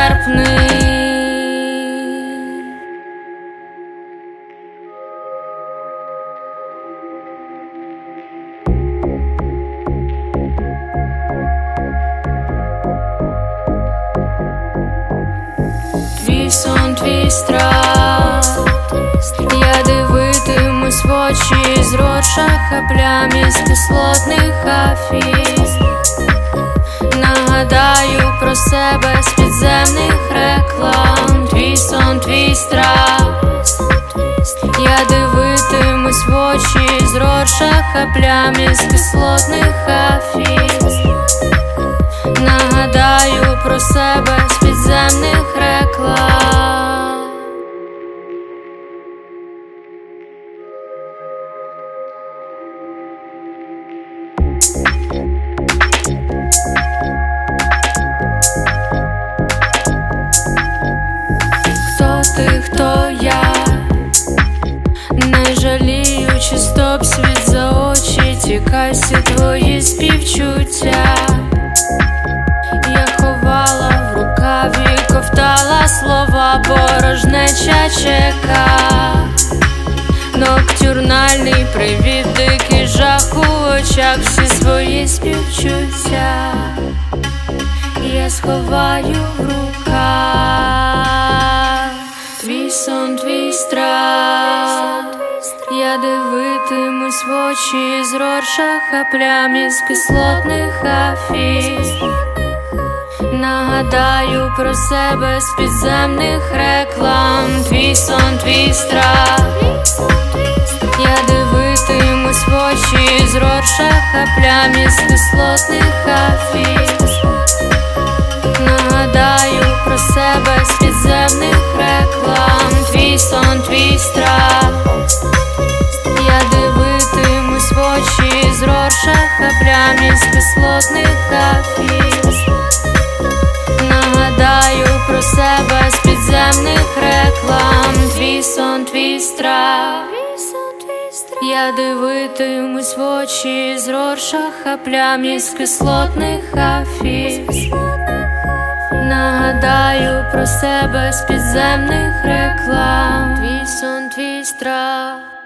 нестерпний. Твій сон, твій страх, я дивитимусь в очі з розшаха плям із кислотних афіш. Нагадаю про себе з підземних реклам. Твій сон, твій страх, я дивитимусь в очі з розшаха плям із кислотних афіш. Нагадаю про себе з підземних реклам. Хто ти, хто я? Не жаліючи, стоп світ за очі, тікай всі твої співчуття. Я ховала в рукаві, ковтала слова, порожнеча чека. Ноктюрнальний привід, дикий жах у очах, всі свої співчуття я сховаю в руках. Твій сон, твій страх, я дивитимусь в очі з розшаха плям із кислотних афіш. Нагадаю про себе з підземних реклам. Твій сон, твій страх, я дивитимусь в очі з розшаха плям із кислотних афіш. Нагадаю про себе з підземних реклам. Твій сон, твій страх, я дивитимусь в очі з розшаха плям із кислотних афіш. Нагадаю про себе з підземних реклам. Твій сон, твій страх, я дивитимусь в очі з розшаха плям із кислотних афіш. Нагадаю про себе з підземних реклам. Твій сон, твій страх.